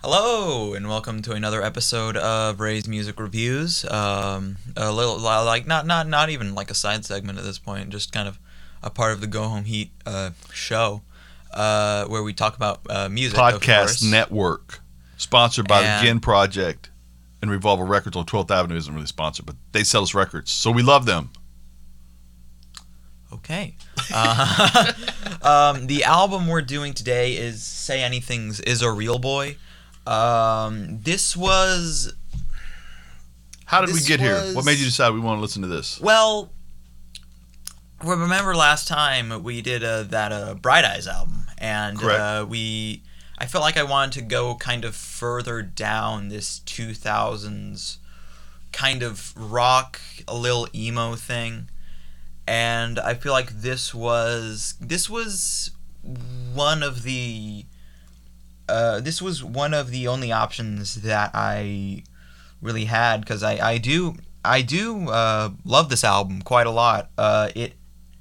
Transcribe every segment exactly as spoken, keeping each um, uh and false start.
Hello and welcome to another episode of Ray's Music Reviews. Um, a little like not not not even like a side segment at this point, just kind of a part of the Go Home Heat uh, show uh, where we talk about uh, music. Of Podcast course. Network, sponsored by And- the Gin Project and Revolver Records on twelfth Avenue. Isn't really sponsored, but they sell us records, so we love them. Okay. Uh, um, the album we're doing today is Say Anything's Is a Real Boy. Um, this was How did This we get here? was- What made you decide we want to listen to this? Well, remember last time we did uh, that uh, Bright Eyes album, and Correct. uh, we I felt like I wanted to go kind of further down this two thousands kind of rock, a little emo thing, and I feel like this was this was one of the uh, this was one of the only options that I really had, because I, I do I do uh, love this album quite a lot. Uh, it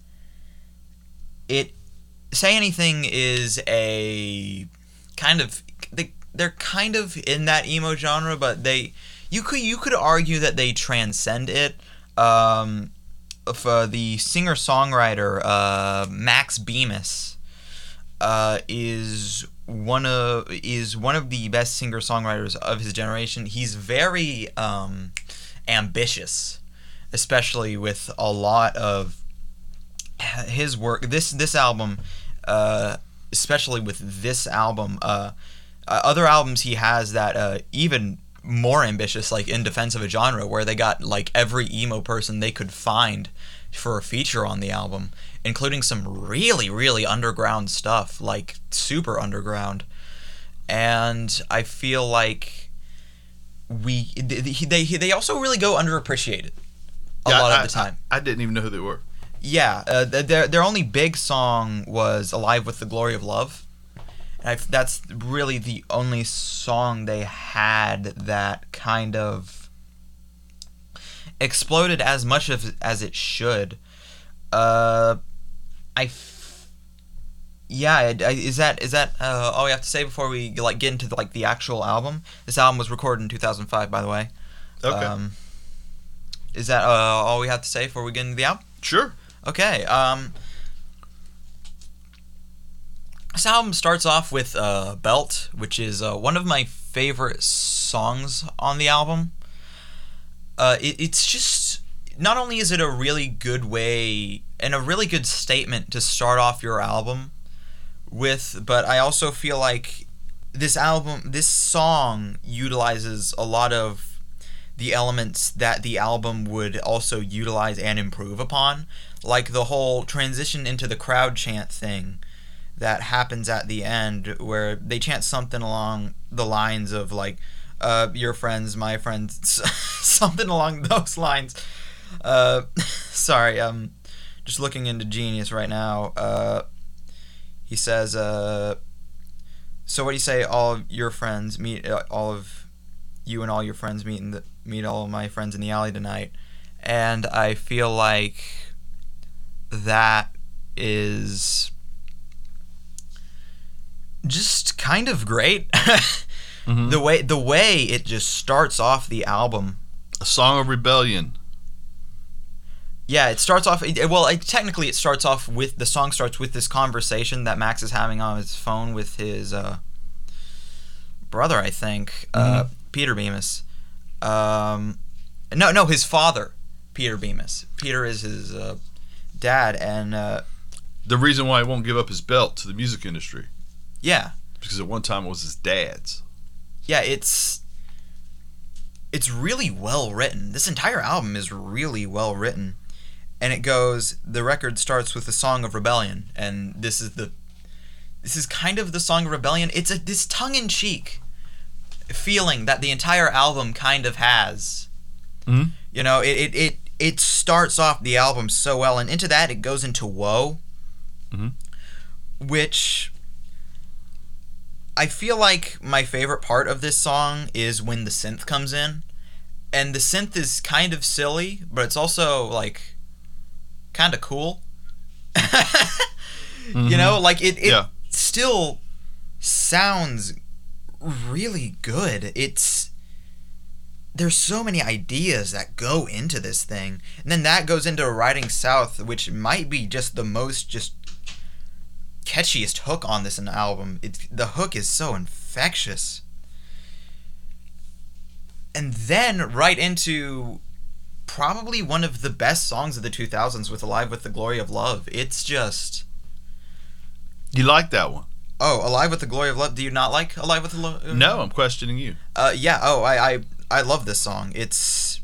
it Say Anything is a kind of they they're kind of in that emo genre, but they you could you could argue that they transcend it. Um, if, uh, the singer songwriter uh, Max Bemis uh, is one of is one of the best singer songwriters of his generation. He's very um, ambitious, especially with a lot of his work. This this album, uh, especially with this album, uh, uh, other albums he has that uh, even more ambitious, like In Defense of a Genre, where they got like every emo person they could find for a feature on the album, including some really, really underground stuff, like super underground. And I feel like we they they, they also really go underappreciated a Yeah, lot I, of the time. I, I didn't even know who they were. Yeah, uh, their their only big song was "Alive with the Glory of Love," and I, that's really the only song they had that kind of exploded as much of as it should. Uh, I, f- yeah, I, I, is that is that uh, all we have to say before we like get into the, like the actual album? This album was recorded in two thousand five, by the way. Okay, Um, is that uh, all we have to say before we get into the album? sure. Okay, um, this album starts off with uh, Belt, which is uh, one of my favorite songs on the album. Uh, it, it's just, not only is it a really good way and a really good statement to start off your album with, but I also feel like this album, this song utilizes a lot of the elements that the album would also utilize and improve upon, like the whole transition into the crowd chant thing that happens at the end, where they chant something along the lines of like uh, your friends, my friends, something along those lines. Uh, sorry, um, just looking into Genius right now. Uh, he says, uh, so what do you say? All of your friends meet, uh, all of you and all your friends meet in the meet all of my friends in the alley tonight, and I feel like that is just kind of great. Mm-hmm. The way the way it just starts off the album. A song of rebellion. Yeah, it starts off. It, well, it, technically, it starts off with the song starts with this conversation that Max is having on his phone with his uh, brother, I think, uh, Mm-hmm. Peter Bemis. Um, no, no, his father, Peter Bemis. Peter is his uh, dad, and uh, The reason why he won't give up his belt to the music industry, yeah, because at one time it was his dad's. yeah, it's it's really well written. This entire album is really well written, and it goes. The record starts with the Song of Rebellion, and this is the this is kind of the Song of Rebellion. It's a this tongue-in-cheek feeling that the entire album kind of has. Mm-hmm. You know, it it it, it starts off the album so well, and into that it goes into Woe, Mm-hmm. which I feel like my favorite part of this song is when the synth comes in. And the synth is kind of silly, but it's also like kind of cool. Mm-hmm. You know, like it, it Yeah. still sounds really good. It's there's so many ideas that go into this thing, and then that goes into Riding South, which might be just the most just catchiest hook on this album. It's the hook is so infectious. And then right into probably one of the best songs of the two thousands with Alive with the Glory of Love. It's just... You like that one? Oh, Alive with the Glory of Love. Do you not like Alive with the Glory of Love? No, I'm questioning you. Uh, yeah, oh, I, I, I love this song. It's...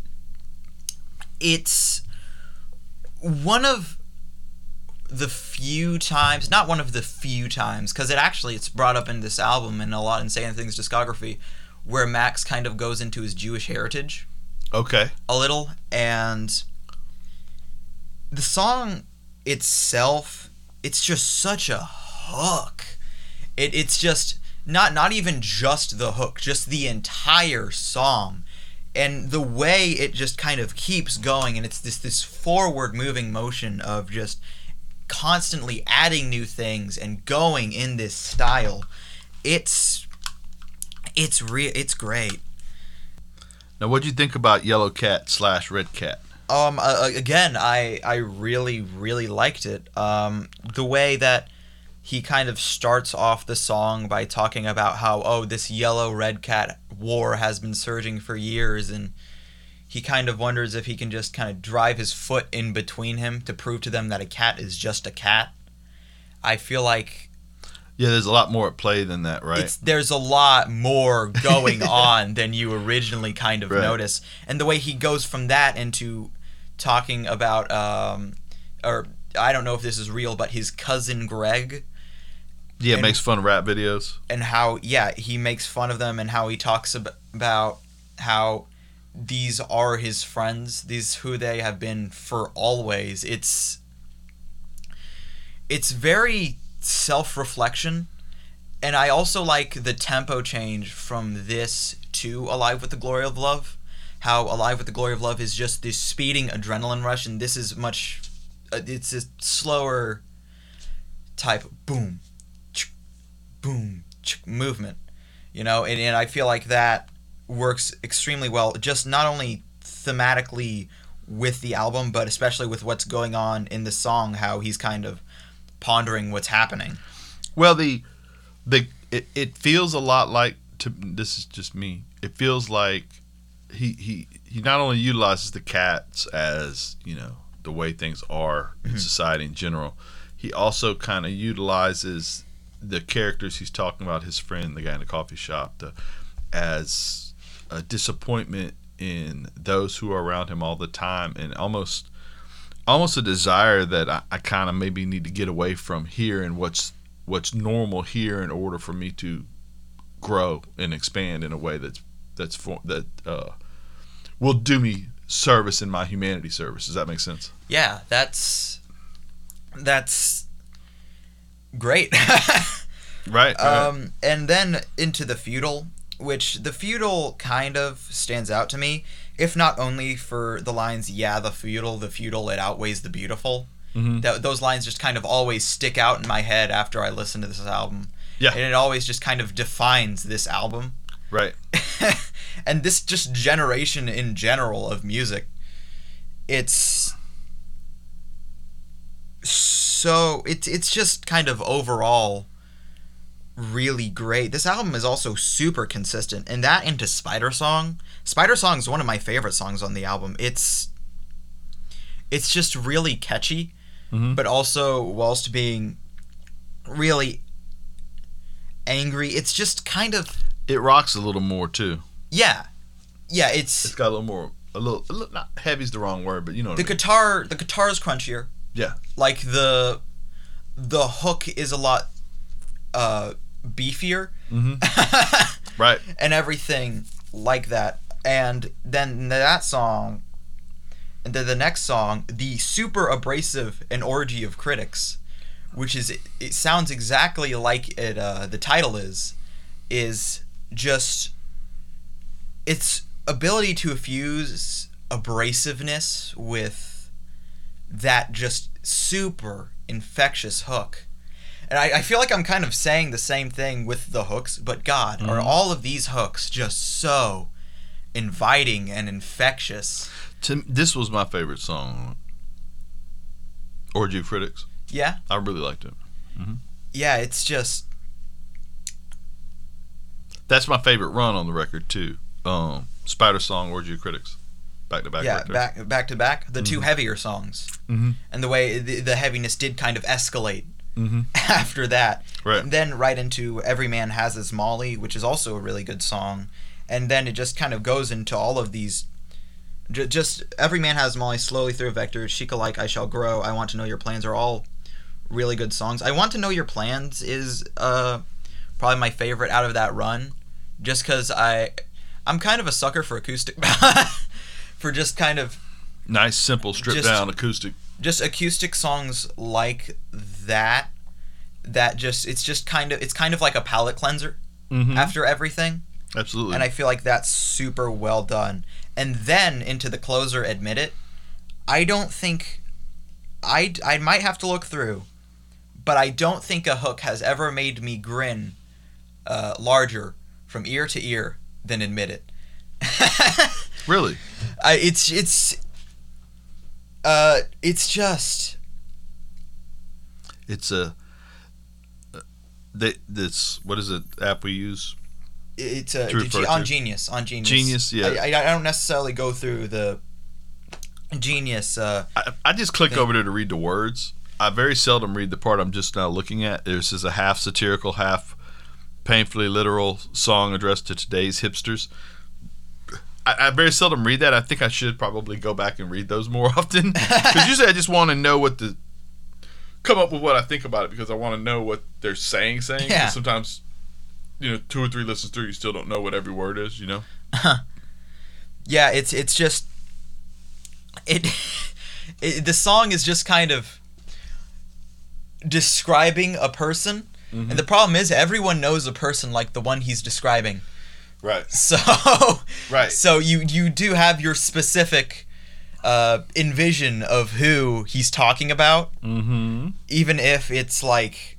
It's one of the few times, not one of the few times, because it actually, it's brought up in this album and a lot in Saying Things discography, where Max kind of goes into his Jewish heritage. Okay. A little, and the song itself, it's just such a hook. It it's just not not even just the hook, just the entire song, and the way it just kind of keeps going, and it's this this forward moving motion of just constantly adding new things and going in this style. It's it's re- it's great. Now, what'd you think about Yellow Cat slash Red Cat? Um, uh, again, I I really really liked it. Um, the way that he kind of starts off the song by talking about how, oh, this yellow red cat war has been surging for years, and he kind of wonders if he can just kind of drive his foot in between him to prove to them that a cat is just a cat. I feel like Yeah, there's a lot more at play than that, right? It's, there's a lot more going on than you originally kind of Right. notice. And the way he goes from that into talking about, um, or I don't know if this is real, but his cousin Greg, yeah, it and- makes fun rap videos. and how, yeah, he makes fun of them, and how he talks ab- about how these are his friends, these who they have been for always. It's, it's very self-reflection, and I also like the tempo change from this to Alive with the Glory of Love. How Alive with the Glory of Love is just this speeding adrenaline rush, and this is much, uh, it's a slower type boom, ch- boom, ch- movement, you know, and, and I feel like that works extremely well, just not only thematically with the album, but especially with what's going on in the song, how he's kind of pondering what's happening. Well, the the it, it feels a lot like, to this is just me. It feels like he he he not only utilizes the cats as, you know, the way things are in Mhm. society in general. He also kind of utilizes the characters he's talking about, his friend, the guy in the coffee shop, the, as a disappointment in those who are around him all the time, and almost almost a desire that I, I kind of maybe need to get away from here and what's what's normal here in order for me to grow and expand in a way that's that's for, that uh, will do me service in my humanity service. Does that make sense? Yeah, that's that's great. Right. right. Um, and then into the feudal, which the feudal kind of stands out to me, if not only for the lines, yeah, the feudal, the feudal, it outweighs the beautiful. Mhm. That those lines just kind of always stick out in my head after I listen to this album. Yeah. And it always just kind of defines this album. Right. And this just generation in general of music. It's so it's it's just kind of overall really great. This album is also super consistent, and that into Spider Song. Spider Song is one of my favorite songs on the album. It's it's just really catchy, Mhm. but also whilst being really angry, it's just kind of It rocks a little more too. yeah, yeah. It's It's got a little more, a little, a little not heavy's the wrong word, but you know what the I mean. guitar. The guitar is crunchier. Yeah. Like the the hook is a lot uh, beefier. Mm-hmm. Right. And everything like that. And then that song, and then the next song, the super abrasive An Orgy of Critics, which is, it, it sounds exactly like it. Uh, the title is, is just its ability to fuse abrasiveness with that just super infectious hook. And I, I feel like I'm kind of saying the same thing with the hooks, but God, Mhm. are all of these hooks just so inviting and infectious? To, this was my favorite song. Orgy of Critics. Yeah? I really liked it. Yeah, it's just... That's my favorite run on the record too. Um, Spider Song, Orgy of Critics, back to back. Yeah, right there. back back to back. The two Mhm. heavier songs. Mhm. And the way the, the heaviness did kind of escalate Mhm. after that. Right. And then right into Every Man Has His Molly, which is also a really good song. And then it just kind of goes into all of these... j- Just Every Man Has Molly, Slowly Through a Vector, Sheik Like I Shall Grow, I Want to Know Your Plans are all really good songs. I Want to Know Your Plans is uh, probably my favorite out of that run. Just because I... I'm kind of a sucker for acoustic... for just kind of... Nice, simple, stripped Just- down acoustic. just acoustic songs like that that just it's just kind of it's kind of like a palate cleanser Mhm. after everything, Absolutely. and I feel like that's super well done. And then into the closer, Admit It, I don't think I I might have to look through, but I don't think a hook has ever made me grin uh, larger from ear to ear than Admit It. Really? I, it's it's uh it's just It's a. They, this what is it app we use? it's a To refer on to. Genius on Genius. Genius, yeah. I, I, I don't necessarily go through the Genius. Uh, I, I just click Thing. over there to read the words. I very seldom read the part I'm just now looking at. This is a half satirical, half painfully literal song addressed to today's hipsters. I, I very seldom read that. I think I should probably go back and read those more often. Because usually I just want to know what the... come up with what I think about it because I want to know what they're saying, saying. Yeah. And sometimes, you know, two or three listens through, you still don't know what every word is, you know? yeah, it's it's just it, it. The song is just kind of describing a person, Mhm. and the problem is everyone knows a person like the one he's describing. Right. So Right. So you you do have your specific uh, envision of who he's talking about, Mm-hmm. even if it's like.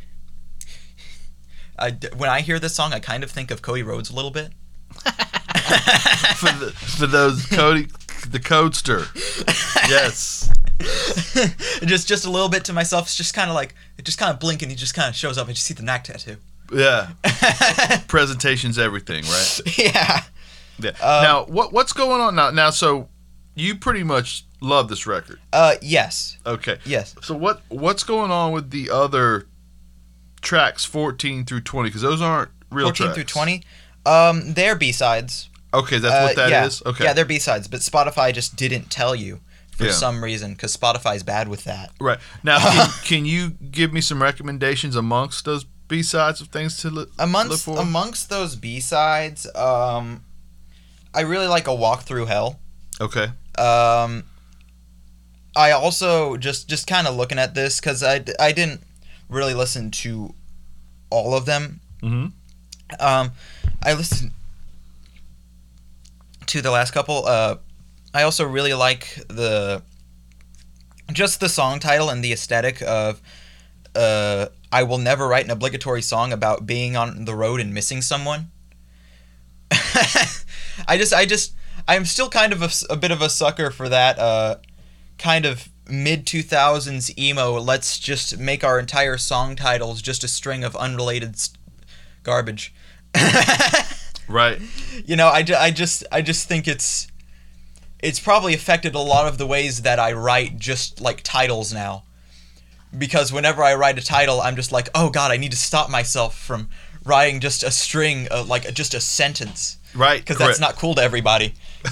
I, when I hear this song, I kind of think of Cody Rhodes a little bit. for the for those Cody the Codester. Yes. just just a little bit to myself. It's just kind of like it just kind of blink and he just kind of shows up. I just see the neck tattoo. Yeah. Presentation's everything, right? Yeah. Yeah. Um, now what what's going on now? Now so you pretty much love this record. Uh. Yes. Okay. Yes. So what what's going on with the other tracks fourteen through twenty? Because those aren't real Fourteen tracks. through twenty. Um. They're B sides. Okay, that's what that is. yeah. Okay. Yeah, they're B sides, but Spotify just didn't tell you for Yeah. some reason because Spotify's bad with that. Right. Now, can, can you give me some recommendations amongst those B-sides of things to look, look Amongst for? amongst those B sides, um, I really like A Walk Through Hell. Okay. Um, I also just just kind of looking at this because I, I didn't really listen to all of them. Mm-hmm. Um, I listened to the last couple. Uh, I also really like the just the song title and the aesthetic of uh, I will never write an obligatory song about being on the road and missing someone. I just I just I'm still kind of a, a bit of a sucker for that uh, kind of mid two thousands emo. Let's just make our entire song titles just a string of unrelated st- garbage. Right. You know, I, ju- I just I just think it's it's probably affected a lot of the ways that I write just like titles now. Because whenever I write a title, I'm just like, oh god, I need to stop myself from writing just a string, of, like just a sentence, Right. because that's not cool to everybody.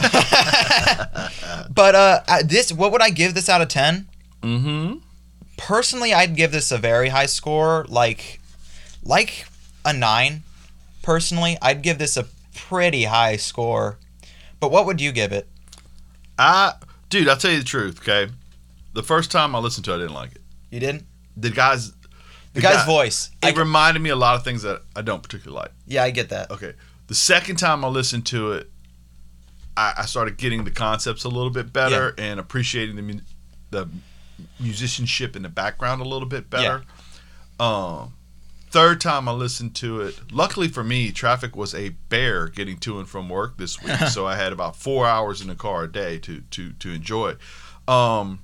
But uh, I- this, what would I give this out of ten? Mm-hmm. Personally, I'd give this a very high score, like like a nine. Personally, I'd give this a pretty high score. But what would you give it? I, dude, I'll tell you the truth, okay? The first time I listened to it, I didn't like it. You didn't? The guy's... The guy's guy- voice. I, It reminded me a lot of things that I don't particularly like. yeah, I get that. Okay. The second time I listened to it, I, I started getting the concepts a little bit better and appreciating the mu- the musicianship in the background a little bit better. Um, third time I listened to it. Luckily for me, traffic was a bear getting to and from work this week, so I had about four hours in the car a day to to to enjoy. Um,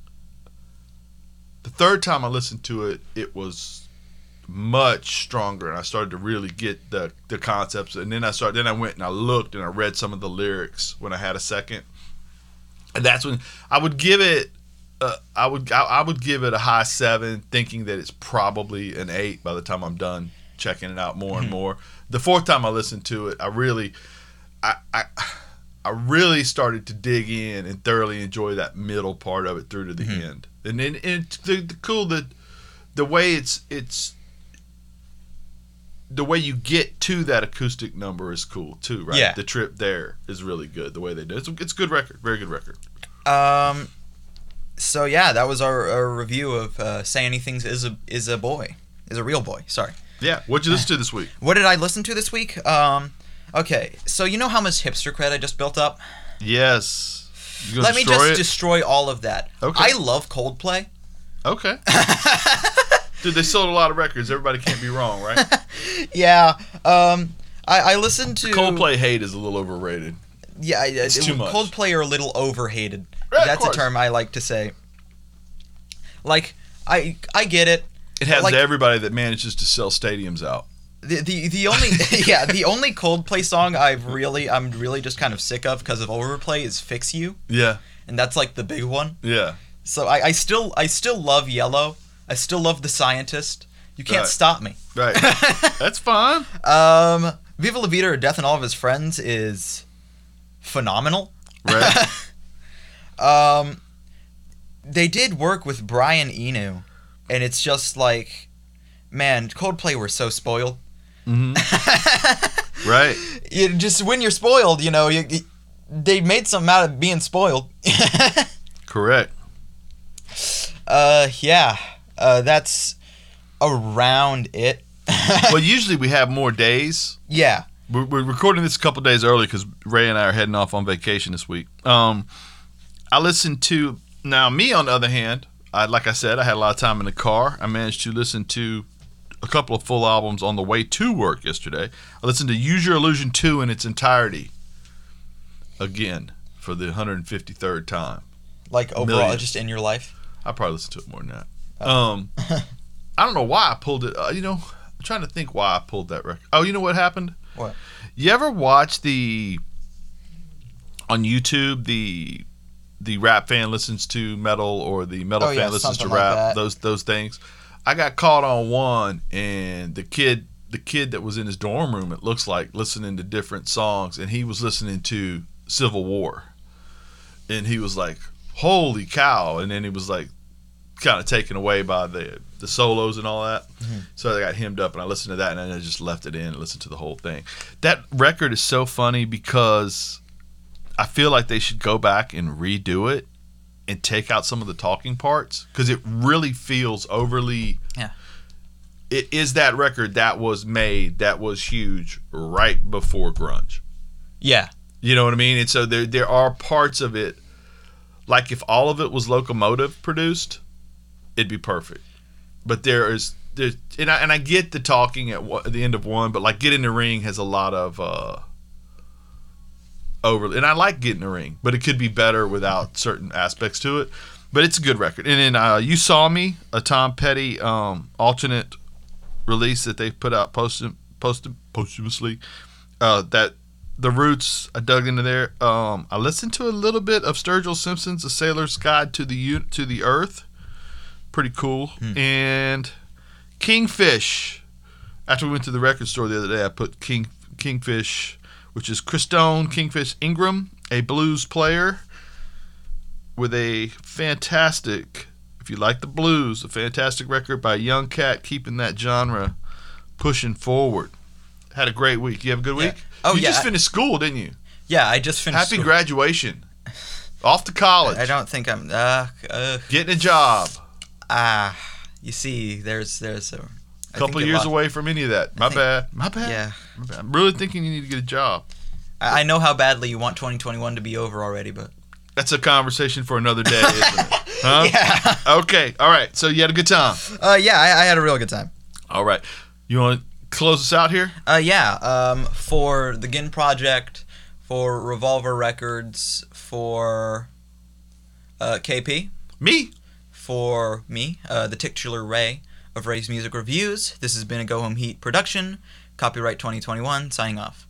the third time I listened to it, it was much stronger, and I started to really get the the concepts. And then I started. Then I went and I looked and I read some of the lyrics when I had a second, and that's when I would give it. Uh, I would I, I would give it a high seven, thinking that it's probably an eight by the time I'm done checking it out more and more. The fourth time I listened to it, I really, I, I, I really started to dig in and thoroughly enjoy that middle part of it through to the mm-hmm. end. And then and it's the, the cool the, the way it's it's the way you get to that acoustic number is cool too, right? Yeah. The trip there is really good. The way they do it. It's, it's a good record, very good record. Um. So yeah, that was our, our review of uh, "Say Anything Is a Is a Boy," is a real boy. Sorry. Yeah. What'd you listen to this week? What did I listen to this week? Um, okay, so you know how much hipster cred I just built up? Yes. You Let me just it? destroy all of that. Okay. I love Coldplay. Okay. Dude, they sold a lot of records. Everybody can't be wrong, right? Yeah. Um, I, I listened to Coldplay hate is a little overrated. Yeah, it's it, too much. Coldplay are a little overhated. Right, That's a term I like to say. Like, I I get it. It has like, everybody that manages to sell stadiums out. The the, the only yeah the only Coldplay song I've really I'm really just kind of sick of because of overplay is "Fix You." Yeah. And that's like the big one. Yeah. So I, I still I still love Yellow. I still love The Scientist. You can't right. stop me. Right. That's fine. Um, Viva La Vida or Death and All of His Friends is phenomenal. Right. um, they did work with Brian Eno, and it's just like, man, Coldplay were so spoiled. Mm-hmm. Right. You just when you're spoiled, you know, you, you, they made something out of being spoiled. Correct. Uh, yeah. Uh, that's around it. Well, usually we have more days. Yeah. We're, we're recording this a couple days early because Ray and I are heading off on vacation this week. Um, I listened to now me on the other hand. I like I said, I had a lot of time in the car. I managed to listen to a couple of full albums on the way to work yesterday. I listened to Use Your Illusion two in its entirety again for the one hundred fifty-third time. Like overall, Million. just in your life? I probably listened to it more than that. Um, I don't know why I pulled it. Uh, you know, I'm trying to think why I pulled that record. Oh, you know what happened? What? You ever watch the on YouTube the the rap fan listens to metal or the metal oh, fan yeah, listens to like rap? that. Those those things. I got caught on one, and the kid the kid that was in his dorm room, it looks like, listening to different songs, and he was listening to Civil War, and he was like, "Holy cow!" And then he was like, kind of taken away by the the solos and all that. Mm-hmm. So I got hemmed up and I listened to that, and then I just left it in and listened to the whole thing. That record is so funny because I feel like they should go back and redo it and take out some of the talking parts because it really feels overly. Yeah. It is that record that was made, that was huge right before grunge. Yeah. You know what I mean? And so there there are parts of it, like if all of it was Locomotive produced, it'd be perfect. But there is there, and I and I get the talking at, at the end of one, but like Get in the Ring has a lot of uh, over, and I like Get in the Ring, but it could be better without certain aspects to it. But it's a good record. And then uh, You Saw Me, a Tom Petty um, alternate release that they put out postum, postum, posthumously. Uh, that the Roots, I dug into there. Um, I listened to a little bit of Sturgill Simpson's A Sailor's Guide to the to the Earth. Pretty cool. Hmm. And Kingfish. After we went to the record store the other day, I put King Kingfish, which is Christone Kingfish Ingram, a blues player with a fantastic, if you like the blues, a fantastic record by a young cat keeping that genre pushing forward. Had a great week. You have a good week? Yeah. Oh, you yeah. just finished school, didn't you? Yeah, I just finished Happy school. graduation. Off to college. I don't think I'm... Uh, uh, Getting a job. Ah, you see, there's there's a... A couple of years lot, away from any of that. My think, bad. My bad. Yeah. My bad. I'm really thinking you need to get a job. I, I know how badly you want twenty twenty-one to be over already, but... That's a conversation for another day, isn't it? Huh? Yeah. Okay. All right. So you had a good time. Uh, yeah, I, I had a real good time. All right. You want to close us out here? Uh, yeah. Um, for the Gin Project, for Revolver Records, for uh, K P, Me. for me, uh, the titular Ray of Ray's Music Reviews. This has been a Go Home Heat production. Copyright twenty twenty-one. Signing off.